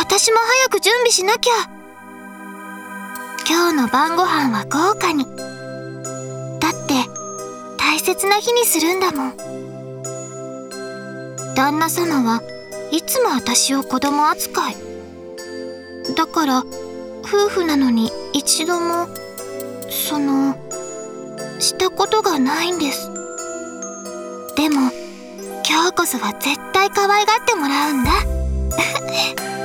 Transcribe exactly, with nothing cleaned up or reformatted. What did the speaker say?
私も早く準備しなきゃ。今日の晩ご飯は豪華に。だって大切な日にするんだもん。旦那様はいつも私を子供扱い。だから夫婦なのに一度もそのしたことがないんです。でも今日こそは絶対可愛がってもらうんだ。